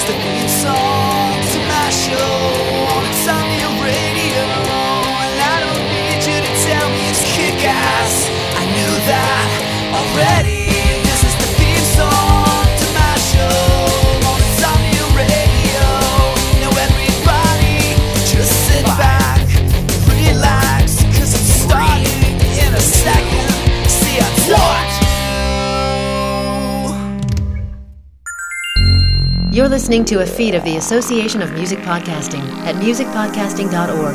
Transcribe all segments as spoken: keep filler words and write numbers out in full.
the theme song to my show on Insomnia Radio. And I don't need you to tell me it's kick-ass, I knew that already. This is the theme song to my show on Insomnia Radio. Now everybody just sit back, relax, cause it's starting in a second. See, I told you. You're listening to a feed of the Association of Music Podcasting at music podcasting dot org.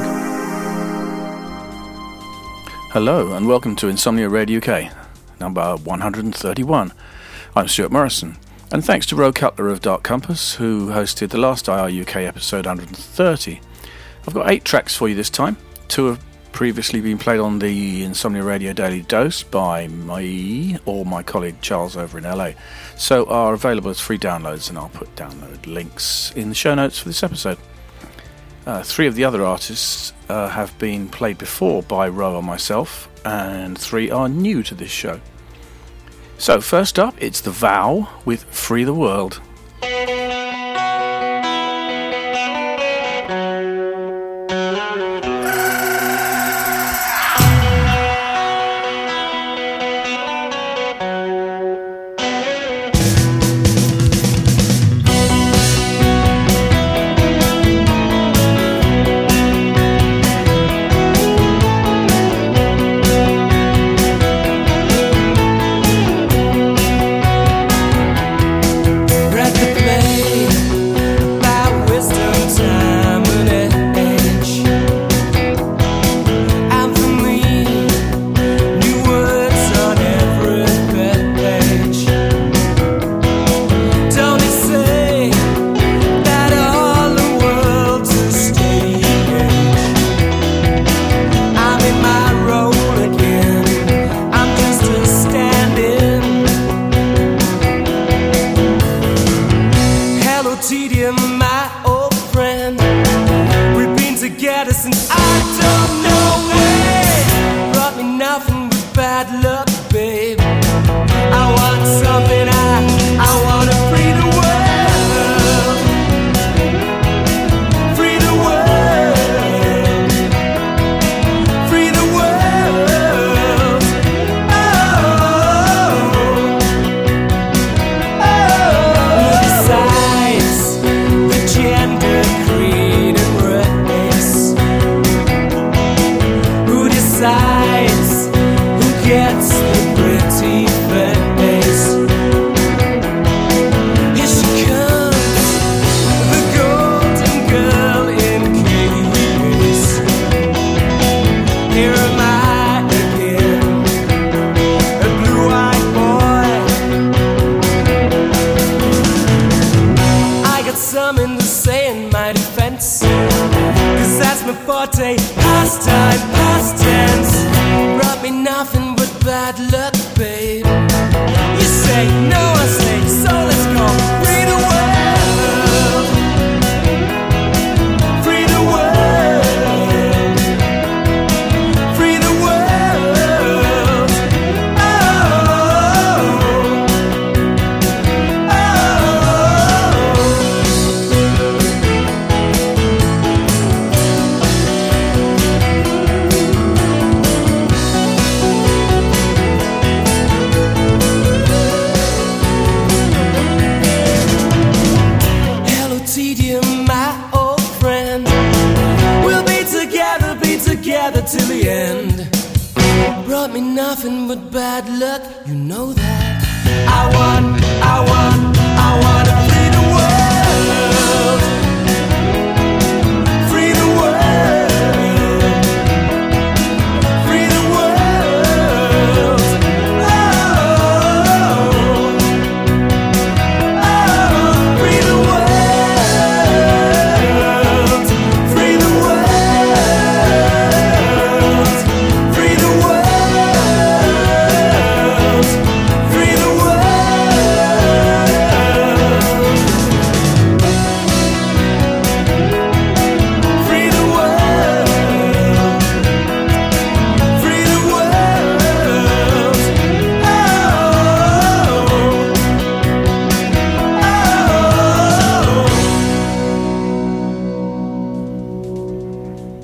Hello and welcome to Insomnia Radio U K, number one hundred thirty-one. I'm Stuart Morrison, and thanks to Ro Cutler of Dark Compass, who hosted the last I R U K episode one hundred thirty. I've got eight tracks for you this time. Two have previously been played on the Insomnia Radio Daily Dose by me or my colleague Charles over in L A, so are available as free downloads, and I'll put download links in the show notes for this episode. Uh, three of the other artists uh, have been played before by Ro and myself, and three are new to this show. So first up, it's The Vow with Free the World. Free the world.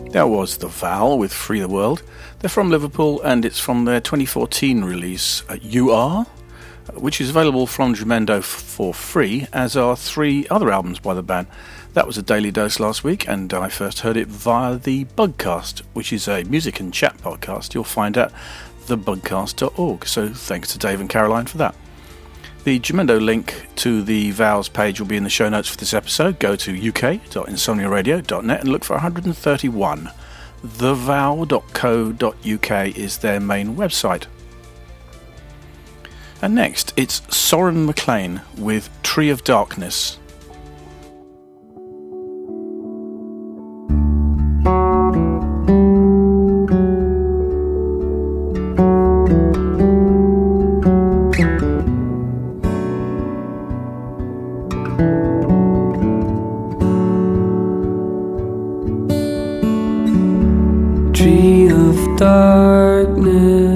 That was The Vow with Free the World. They're from Liverpool, and it's from their twenty fourteen release, uh, You Are, which is available from Jamendo f- for free, as are three other albums by the band. That was a Daily Dose last week, and I first heard it via the Bugcast, which is a music and chat podcast you'll find at the bugcast dot org. So thanks to Dave and Caroline for that. The Jamendo link to the Vows page will be in the show notes for this episode. Go to u k dot insomnia radio dot net and look for one hundred thirty-one. the vow dot co dot u k is their main website. And next, it's Soren McLean with Tree of Darkness. Tree of darkness,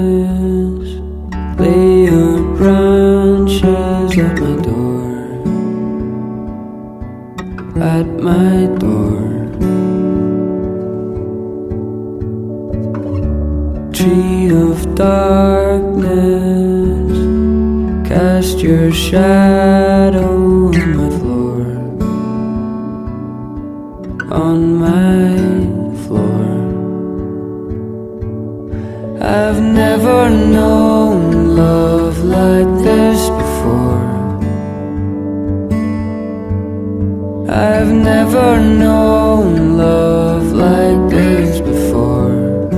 lay your branches at my door, at my door. Tree of darkness, cast your shadow on my floor, on my floor. I've never known love like this before. I've never known love like this before.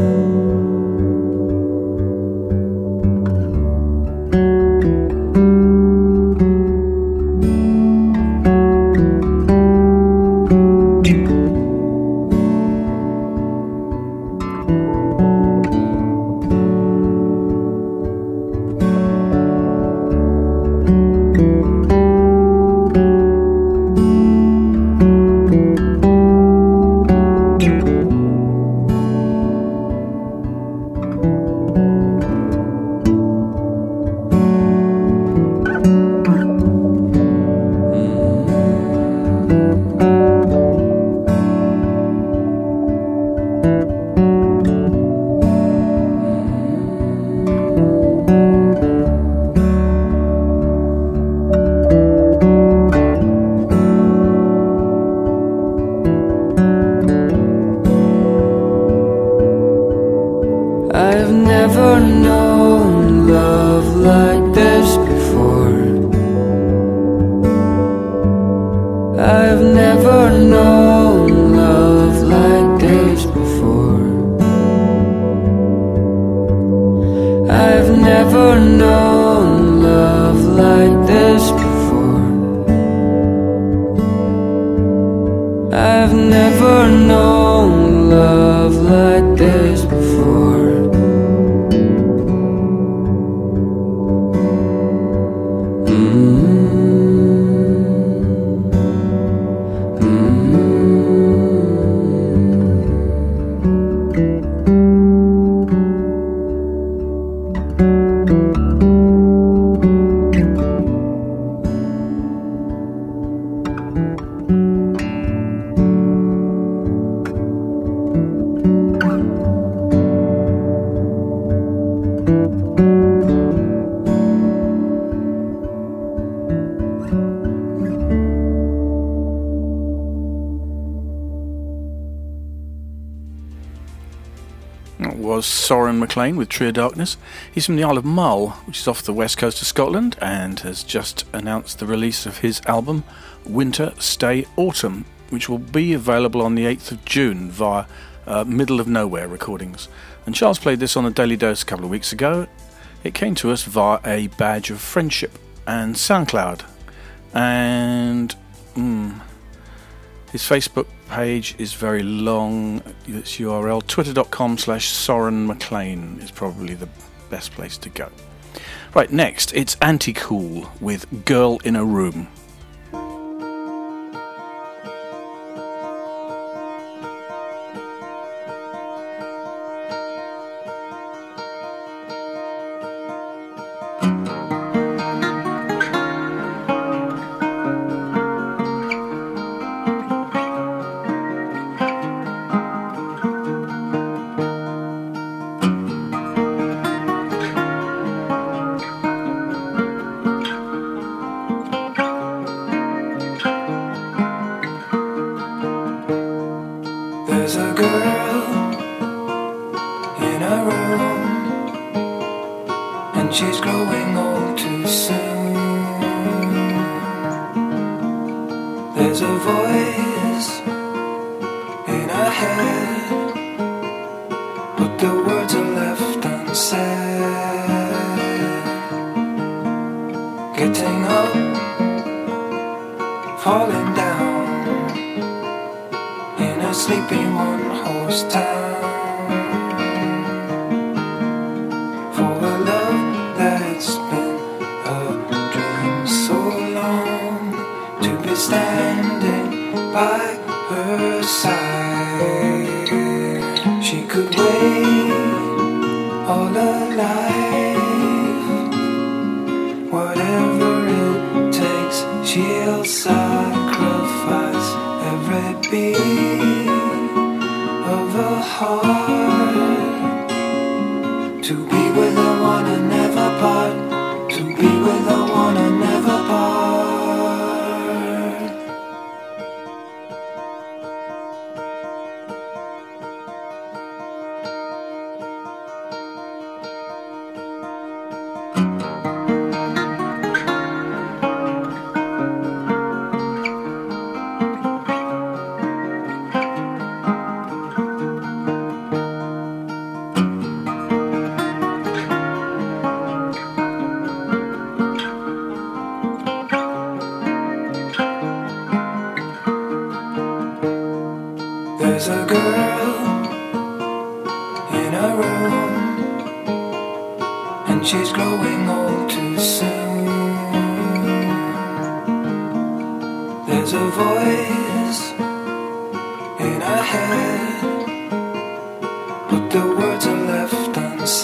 I've never known love like this before. I've never known love like this before. I've never known love like this before. I've never known love like this before. Was Soren McLean with Tree of Darkness. He's from the Isle of Mull, which is off the west coast of Scotland, and has just announced the release of his album Winter Stay Autumn, which will be available on the eighth of June via uh, Middle of Nowhere Recordings. And Charles played this on the Daily Dose a couple of weeks ago. It came to us via a badge of friendship and SoundCloud. And mm, his Facebook page is very long. Its U R L, twitter.com slash Soren McLean is probably the best place to go. Right, next, it's Anti-Cool with Girl in a Room. There's a voice in her head, but the words are left unsaid. Getting up, falling down in a sleepy one-horse town, for a love that's been a dream so long, to be standing by her side. She could wait all her life, whatever it takes, she'll sacrifice every beat of her heart, to be with the one and never part, to be with the one and never part. There's a girl in a room, and she's growing old too soon. There's a voice in her head, but the words are left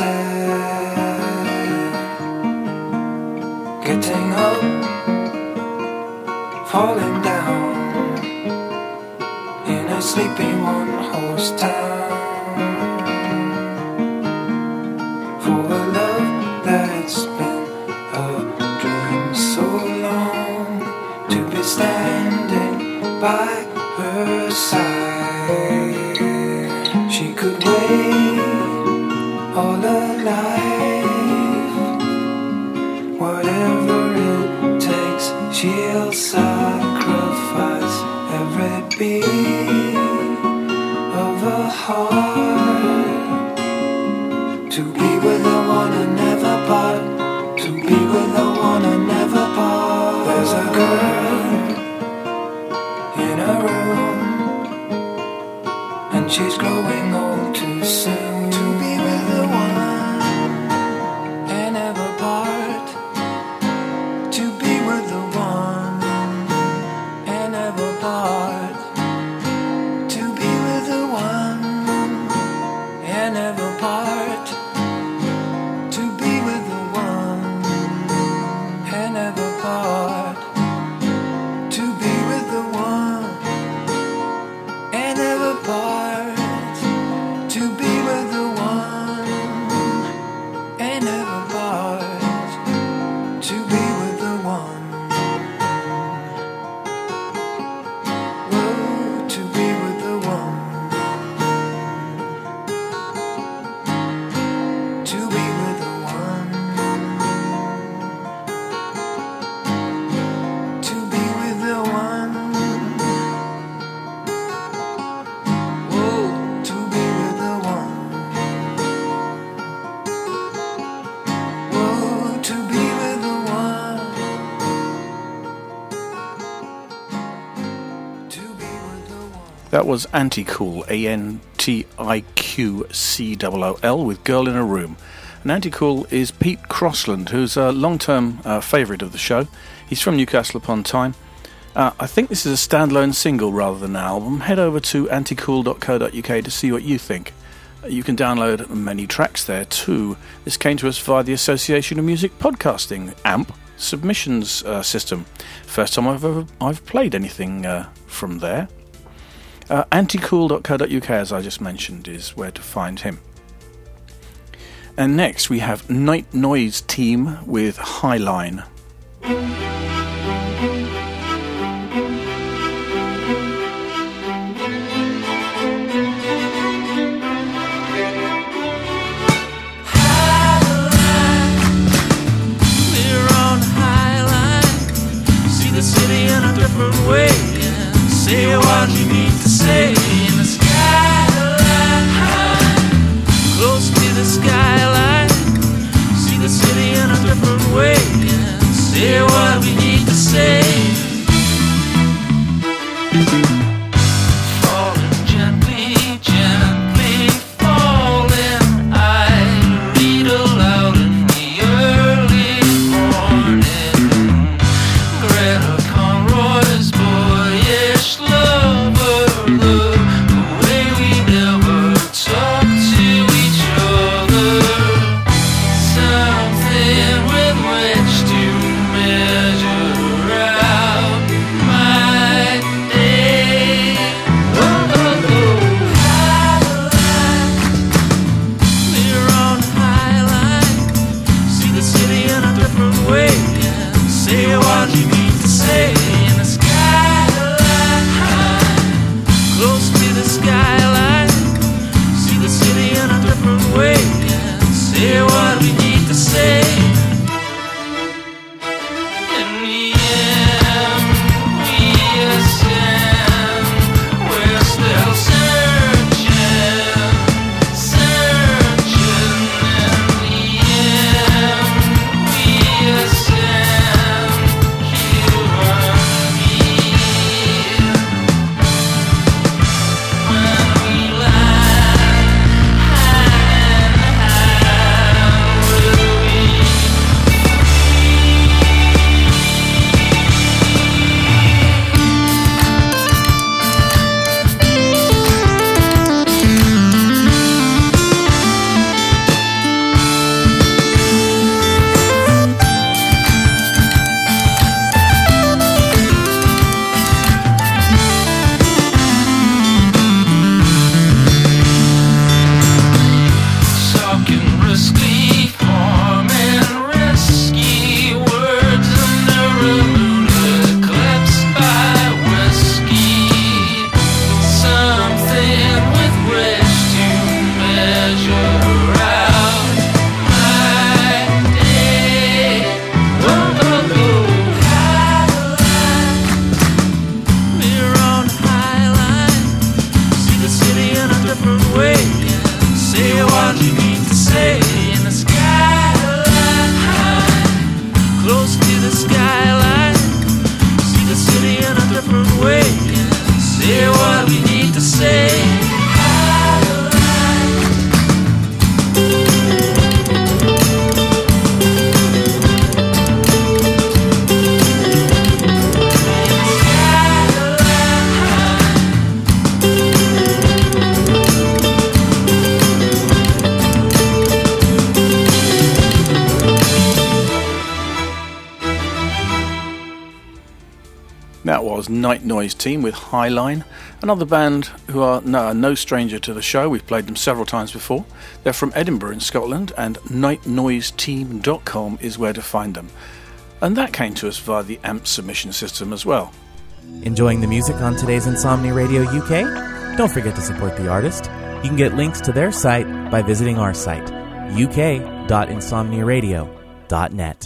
unsaid. Getting up, falling down in a sleepy one-horse town, for a love that's been a dream so long, to be standing by her side. She could wait all her life, whatever it takes, she'll sacrifice every beat of her heart, to be with the one and never part, to be with the one and never part. There's a girl in a room, and she's growing old too soon, to be with the one and never part, to be with the one and never part, to be with the one and never part, to be with the one and never part, to be with the one and never part, to be with the one and never part, to be with the one. Whoa, to be with the one, to be with the one, to be with the one. Whoa, to be with the one. Whoa, to be with the one. To be with the one. That was Anticool, A N T I Q C O O L, with Girl in a Room. And Anticool is Pete Crossland, who's a long-term uh, favourite of the show. He's from Newcastle upon Tyne. Uh, I think this is a standalone single rather than an album. Head over to anticool dot co dot uk to see what you think. You can download many tracks there too. This came to us via the Association of Music Podcasting, A M P, submissions uh, system. First time I've ever I've played anything uh, from there. Uh, anticool dot co dot uk, as I just mentioned, is where to find him. And next we have Night Noise Team with Highline. We're on Highline, see the city in a different way. Yeah. Say what you need to say in the skyline, close to the skyline. See the city in a different way. Say what we need to say. Falling gently, gently falling. I read aloud in the early morning. Greta Conroy's boyish lover, the way we never talk to each other. Something with which to measure out my day. Oh, oh, oh. We're on high line. See the city in a different way. Say what you need to say in the skyline, close to the skyline. See the city in a different way. Say what we need to say. In the end, we ascend. We're still searching, searching. In the end, we ascend. You and me. When we land hand in hand, will we? Talking briskly, forming risky words under a moon eclipsed by whiskey. Something with which to measure out my day. Oh, oh, oh. We're on high line. See the city in a different way. Say what you need to say in the skyline, close to the skyline. See the city in a different way. Say what we need to say. That was Night Noise Team with Highline, another band who are no, no stranger to the show. We've played them several times before. They're from Edinburgh in Scotland, and night noise team dot com is where to find them. And that came to us via the A M P submission system as well. Enjoying the music on today's Insomnia Radio U K? Don't forget to support the artist. You can get links to their site by visiting our site, u k dot insomnia radio dot net.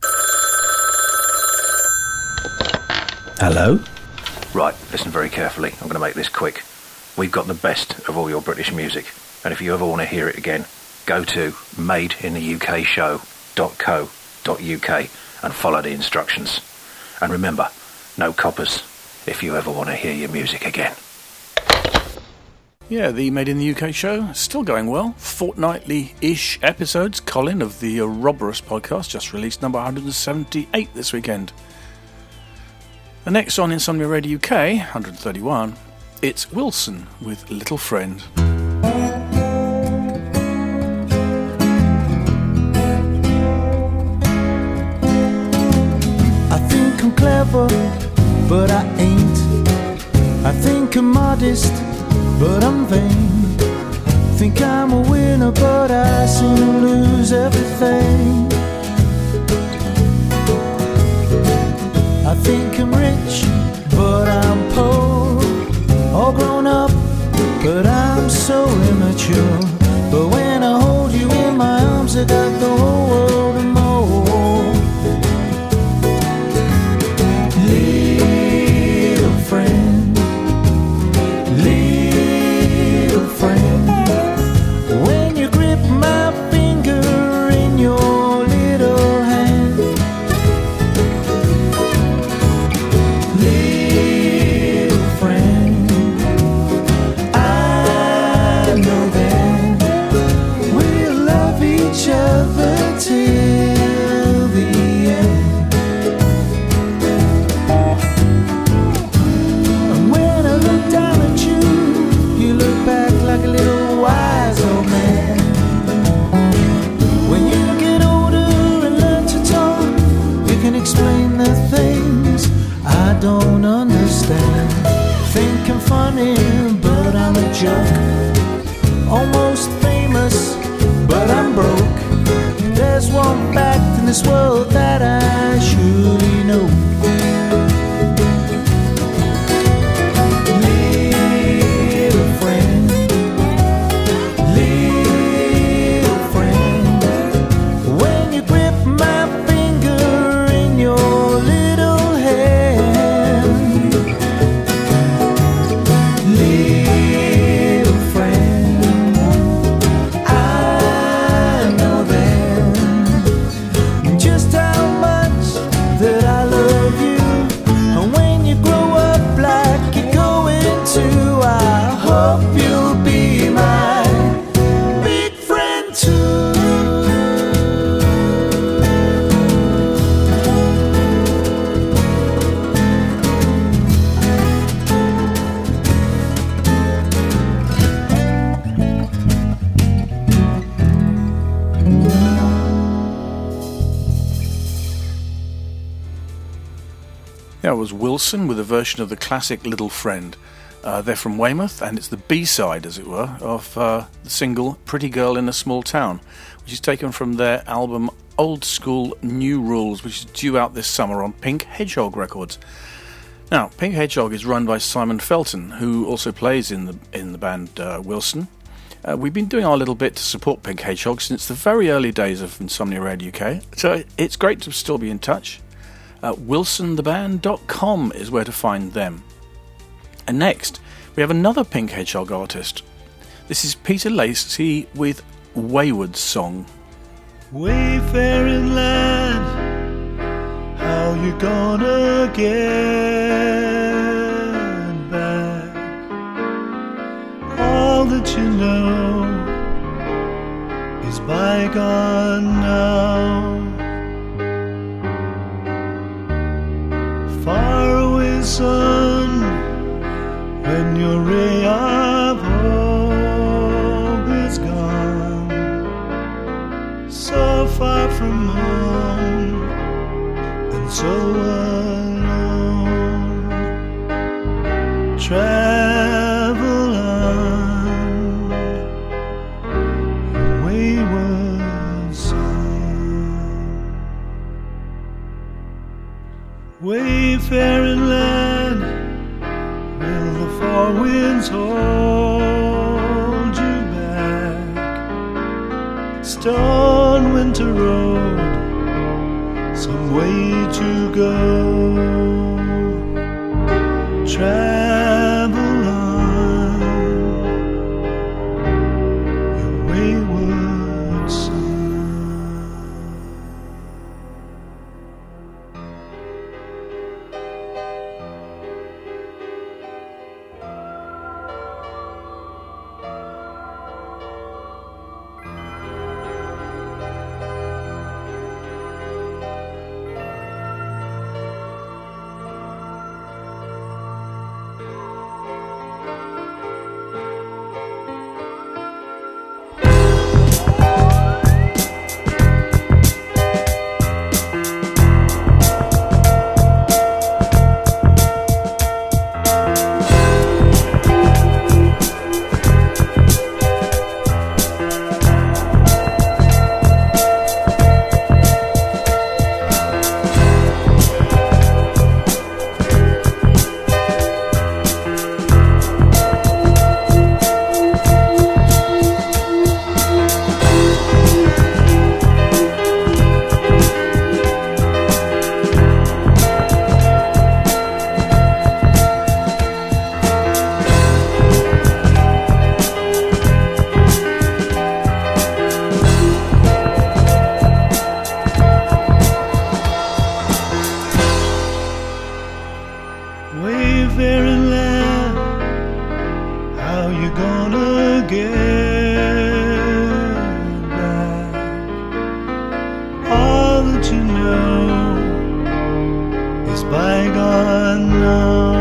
Hello? Right, listen very carefully. I'm going to make this quick. We've got the best of all your British music, and if you ever want to hear it again, go to made in the U K show dot co dot u k and follow the instructions. And remember, no coppers if you ever want to hear your music again. Yeah, the Made in the U K show is still going well. Fortnightly-ish episodes. Colin of the Ouroboros podcast just released number one hundred seventy-eight this weekend. The next on Insomnia Radio U K, one hundred thirty-one, it's Wilson with Little Friend. I think I'm clever, but I ain't. I think I'm modest, but I'm vain. Think I'm a winner, but I seem to lose everything. I think I'm rich, but I'm poor. All grown up, but I'm so immature. But when I hold you in my arms, I got the whole world and more. Little friend, don't understand. Think I'm funny, but I'm a joke. Almost famous, but I'm broke. There's one fact in this world that I surely know. Little friend, little friend, when you grip my finger in your little hand, little friend, I know then just how much that I love you. And when you grow up like you're going to, I hope you'll be my big friend too. That was Wilson with a version of the classic Little Friend. Uh, they're from Weymouth, and it's the B-side, as it were, of uh, the single Pretty Girl in a Small Town, which is taken from their album Old School New Rules, which is due out this summer on Pink Hedgehog Records. Now, Pink Hedgehog is run by Simon Felton, who also plays in the in the band uh, Wilson. Uh, we've been doing our little bit to support Pink Hedgehog since the very early days of Insomnia Radio U K, so it's great to still be in touch. Uh, wilson the band dot com is where to find them. And next, we have another Pink Hedgehog artist. This is Peter Lacey with Wayward Song. Wayfaring land, how you gonna get back all that you know is bygone now. Far away, son, when your ray of hope is gone, so far from home and so alone. Travel on, wayward son. Wayfaring land, will the four winds hold you back? Stone winter road, some way to go. Travel on, your wayward son. Wayfaring land, how you gonna get back all that you know is bygone now.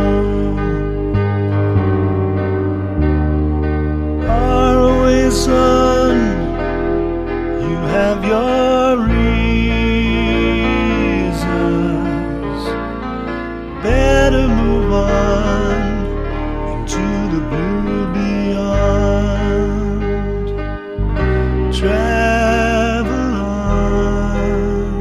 Far away, son, you have your reasons. Better the blue beyond. Travel on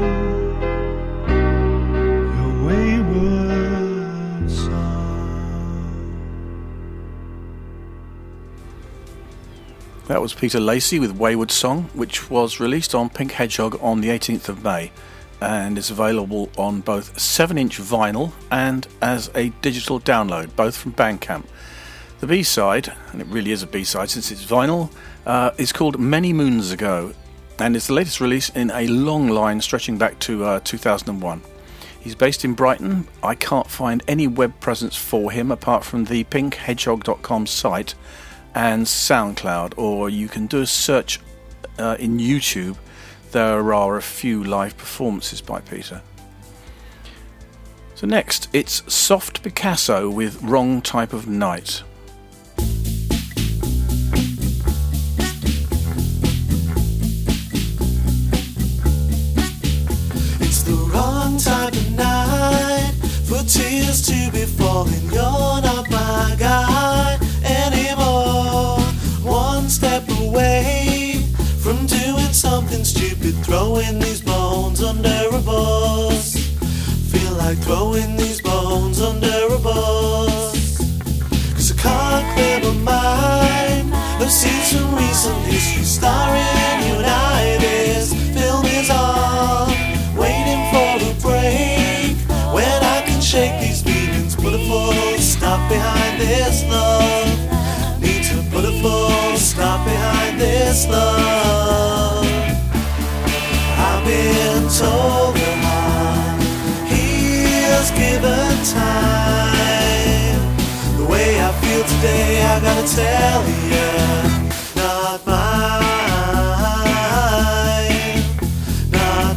your wayward song. That was Peter Lacey with Wayward Song, which was released on Pink Hedgehog on the eighteenth of May and is available on both seven inch vinyl and as a digital download, both from Bandcamp. The B-side, and it really is a B-side since it's vinyl, uh, is called Many Moons Ago, and it's the latest release in a long line stretching back to uh, two thousand one. He's based in Brighton. I can't find any web presence for him apart from the pink hedgehog dot com site and SoundCloud, or you can do a search uh, in YouTube. There are a few live performances by Peter. So next, it's Soft Picasso with Wrong Type of Night. It's the wrong type of night for tears to be falling. You're not my guy anymore. One step away from doing something stupid, throwing these bones under a bus. Feel like throwing these bones under a bus. Cause I can't clear my mind. I've seen some recent history starring you and I. This film is on, waiting for a break when I can shake these feelings, put a full stop behind this love. Need to put a full stop behind this love. I've been told that he's given time. The way I feel today, I gotta tell you, not mine, not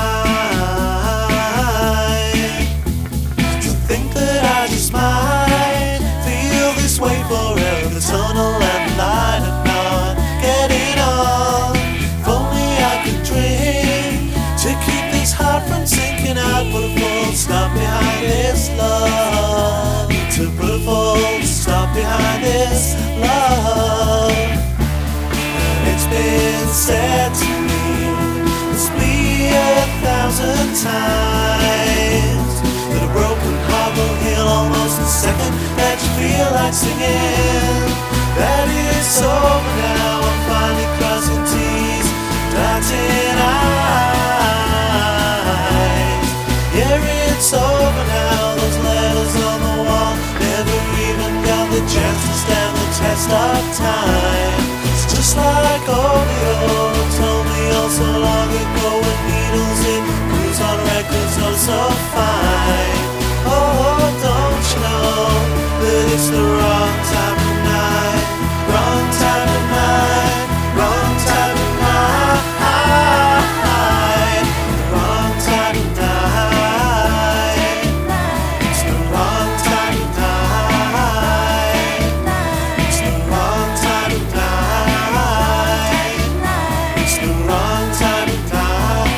mine. To think that I just might feel this way forever, the tunnel and the light of not getting on. If only I could drink to keep this heart from sinking out. Put a full stop behind this love. To put a full stop behind this love. And it's been said to me, it's me a thousand times, that a broken heart will heal almost the second that you feel like singing. That it's over now, I'm finally crossing T's, dotting I's. Yeah, it's over now, those letters on the wall never even got the chance to stand the test of time. It's just like old the old told me oh so long ago, with needles in blues on records oh so fine. Oh, don't you know that it's the wrong time of night, wrong time of night, wrong time of night, wrong time of night. It's the wrong time of night. It's the wrong time of night. It's the wrong time of night.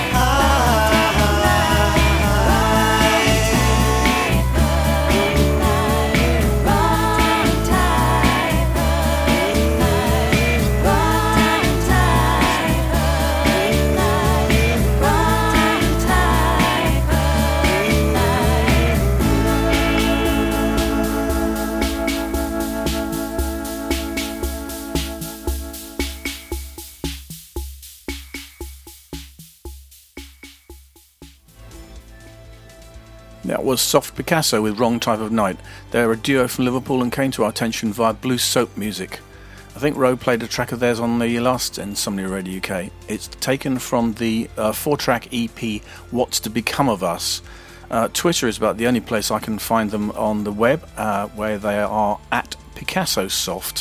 That was Soft Picasso with Wrong Type of Night. They're a duo from Liverpool and came to our attention via Blue Soap Music. I think Ro played a track of theirs on the last Insomnia Radio U K. It's taken from the uh, four-track E P What's to Become of Us. Uh, Twitter is about the only place I can find them on the web, uh, where they are at Picasso Soft.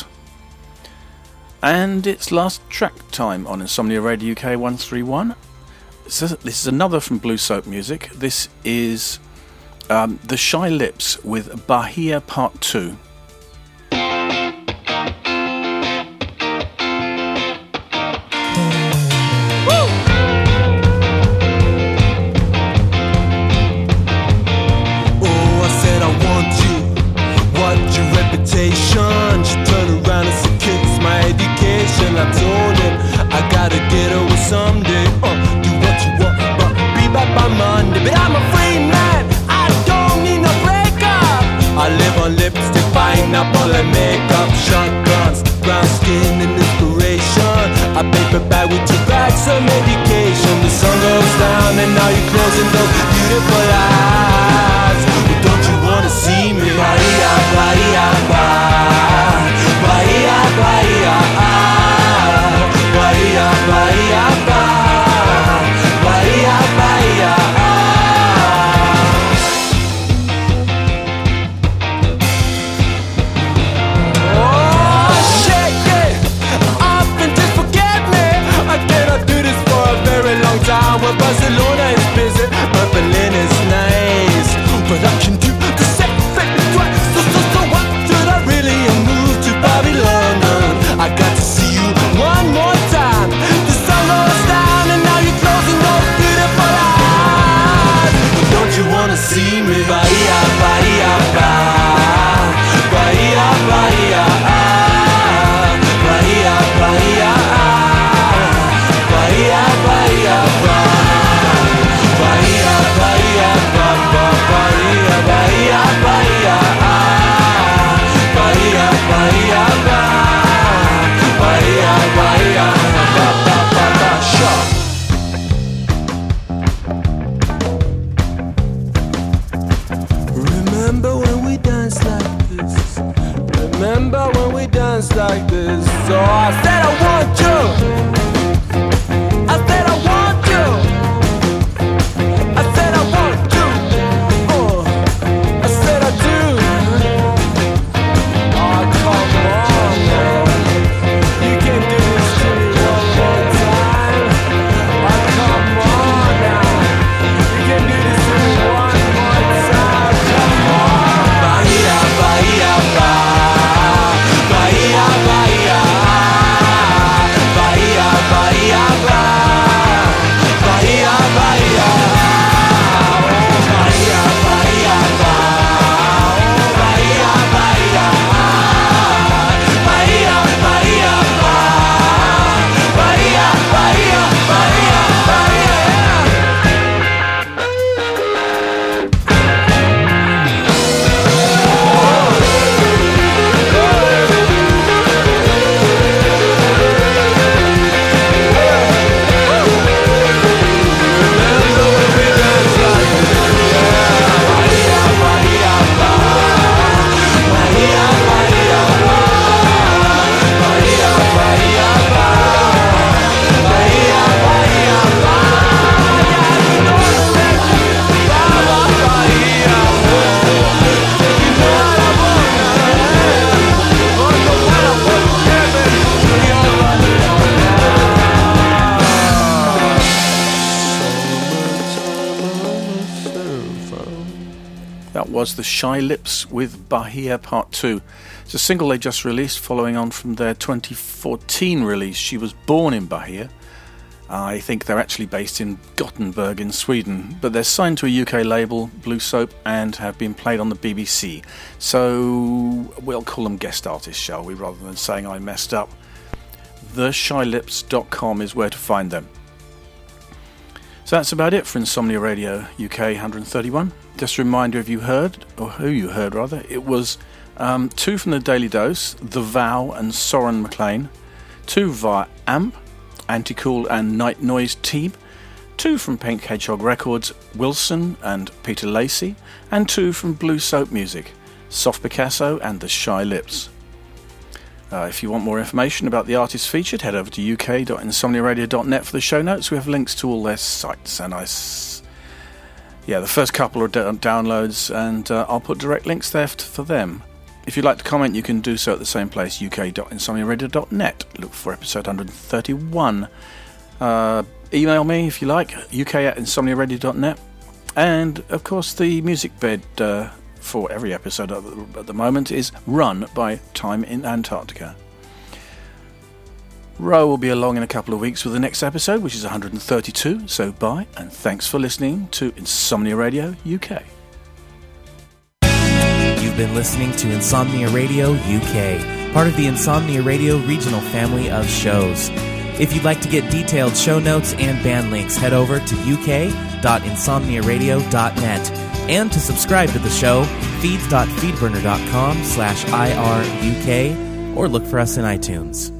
And it's last track time on Insomnia Radio U K one thirty-one. This is, this is another from Blue Soap Music. This is um, The Shy Lips with Bahia Part two. Reputation, she on lipstick, pineapple and makeup, shotguns, brown skin and inspiration. A paper bag with two bags of medication. The sun goes down and now you're closing those beautiful eyes. But don't you wanna see me? Bahia, Bahia, Bahia, Bahia, Bahia, Bahia, Bahia, Bahia, Bahia. Oh, shake it up and just forget me. I cannot do this for a very long time. Well, Barcelona is busy, but Berlin is nice. But I can do the same thing twice. So, so, so what should I really move to Babylon? I got to see you one more time. The sun goes down and now you're closing those beautiful eyes. But don't you wanna see me? Bahia, Bahia, Bahia, Bahia, Bahia, Bahia, Bahia, Bahia, Bahia, Bahia, Bahia, Bahia, Bahia, Bahia, Bahia, Bahia, Bahia, Bahia, Bahia, sure. Remember when we danced like this? Remember when we danced like this? So I said I want you. I said I want you. I said I want you. Oh, I said I do. Oh, come on, man. You can do this to me one more time. Oh, come on now. You can do this to me one more time. Come on. Bahia, Bahia, Bahia, Bahia, Bahia, Bahia, Bahia, Bahia, Bahia. Was the Shy Lips with Bahia Part two. It's a single they just released following on from their twenty fourteen release, She Was Born in Bahia. I think they're actually based in Gothenburg in Sweden, but they're signed to a U K label, Blue Soap, and have been played on the B B C. So we'll call them guest artists, shall we, rather than saying I messed up. the shy lips dot com is where to find them. So that's about it for Insomnia Radio U K one hundred thirty-one. Just a reminder, if you heard, or who you heard rather, it was um, two from the Daily Dose, The Vow and Soren McLean, two via A M P, Anticool and Night Noise Team, two from Pink Hedgehog Records, Wilson and Peter Lacey, and two from Blue Soap Music, Soft Picasso and The Shy Lips. Uh, if you want more information about the artists featured, head over to u k dot insomnia radio dot net for the show notes. We have links to all their sites, and I, s- yeah, the first couple are d- downloads, and uh, I'll put direct links there f- for them. If you'd like to comment, you can do so at the same place, u k dot insomnia radio dot net. Look for episode one hundred thirty-one. Uh, email me if you like, u k at insomnia radio dot net, and of course the music bed. Uh, for every episode at the, at the moment is Run by Time in Antarctica. Ro will be along in a couple of weeks with the next episode, which is one hundred thirty-two, so bye, and thanks for listening to Insomnia Radio U K. You've been listening to Insomnia Radio U K, part of the Insomnia Radio regional family of shows. If you'd like to get detailed show notes and band links, head over to u k dot insomnia radio dot net. And to subscribe to the show, feeds dot feedburner dot com slash I R U K, or look for us in iTunes.